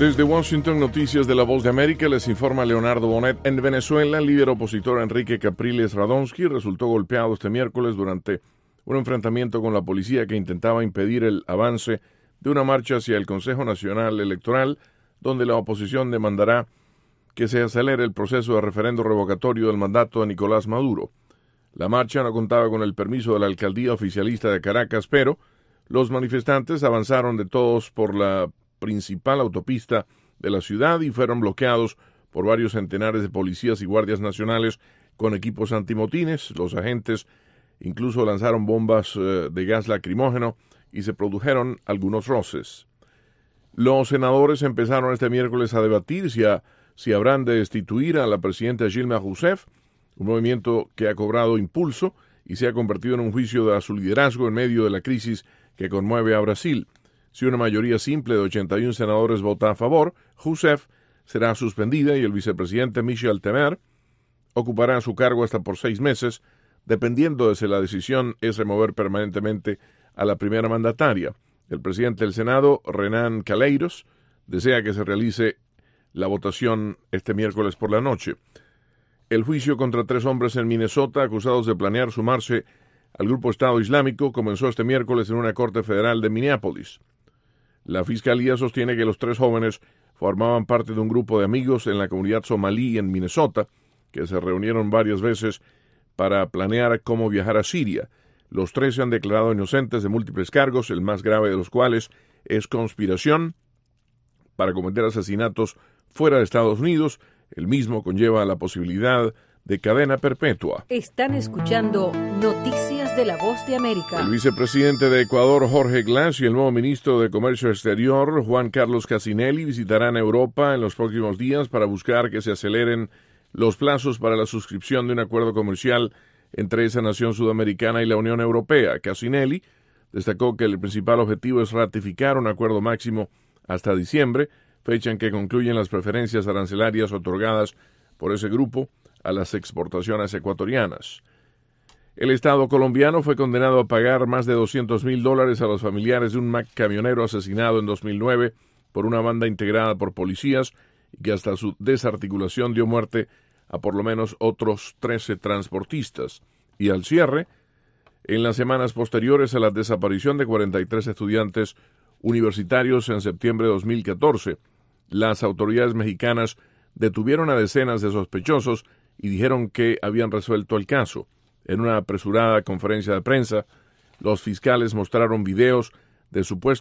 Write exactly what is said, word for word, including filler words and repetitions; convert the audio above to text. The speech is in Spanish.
Desde Washington, Noticias de la Voz de América, les informa Leonardo Bonet. En Venezuela, el líder opositor Enrique Capriles Radonsky resultó golpeado este miércoles durante un enfrentamiento con la policía que intentaba impedir el avance de una marcha hacia el Consejo Nacional Electoral, donde la oposición demandará que se acelere el proceso de referendo revocatorio del mandato de Nicolás Maduro. La marcha no contaba con el permiso de la alcaldía oficialista de Caracas, pero los manifestantes avanzaron de todos por la principal autopista de la ciudad y fueron bloqueados por varios centenares de policías y guardias nacionales con equipos antimotines. Los agentes incluso lanzaron bombas eh, de gas lacrimógeno y se produjeron algunos roces. Los senadores empezaron este miércoles a debatir si, a, si habrán de destituir a la presidenta Dilma Rousseff, un movimiento que ha cobrado impulso y se ha convertido en un juicio de su liderazgo en medio de la crisis que conmueve a Brasil. Si una mayoría simple de ochenta y uno senadores vota a favor, Rousseff será suspendida y el vicepresidente Michel Temer ocupará su cargo hasta por seis meses, dependiendo de si la decisión es remover permanentemente a la primera mandataria. El presidente del Senado, Renan Calheiros, desea que se realice la votación este miércoles por la noche. El juicio contra tres hombres en Minnesota acusados de planear sumarse al grupo Estado Islámico comenzó este miércoles en una corte federal de Minneapolis. La fiscalía sostiene que los tres jóvenes formaban parte de un grupo de amigos en la comunidad somalí en Minnesota, que se reunieron varias veces para planear cómo viajar a Siria. Los tres se han declarado inocentes de múltiples cargos, el más grave de los cuales es conspiración para cometer asesinatos fuera de Estados Unidos. El mismo conlleva la posibilidad de cadena perpetua. Están escuchando Noticias de la Voz de América. El vicepresidente de Ecuador, Jorge Glass, y el nuevo ministro de Comercio Exterior, Juan Carlos Cassinelli, visitarán Europa en los próximos días para buscar que se aceleren los plazos para la suscripción de un acuerdo comercial entre esa nación sudamericana y la Unión Europea. Cassinelli destacó que el principal objetivo es ratificar un acuerdo máximo hasta diciembre, fecha en que concluyen las preferencias arancelarias otorgadas por ese grupo a las exportaciones ecuatorianas. El Estado colombiano fue condenado a pagar más de doscientos mil dólares a los familiares de un camionero asesinado en dos mil nueve por una banda integrada por policías y que hasta su desarticulación dio muerte a por lo menos otros trece transportistas. Y al cierre, en las semanas posteriores a la desaparición de cuarenta y tres estudiantes universitarios en septiembre de dos mil catorce, las autoridades mexicanas detuvieron a decenas de sospechosos y dijeron que habían resuelto el caso. En una apresurada conferencia de prensa, los fiscales mostraron videos de supuestos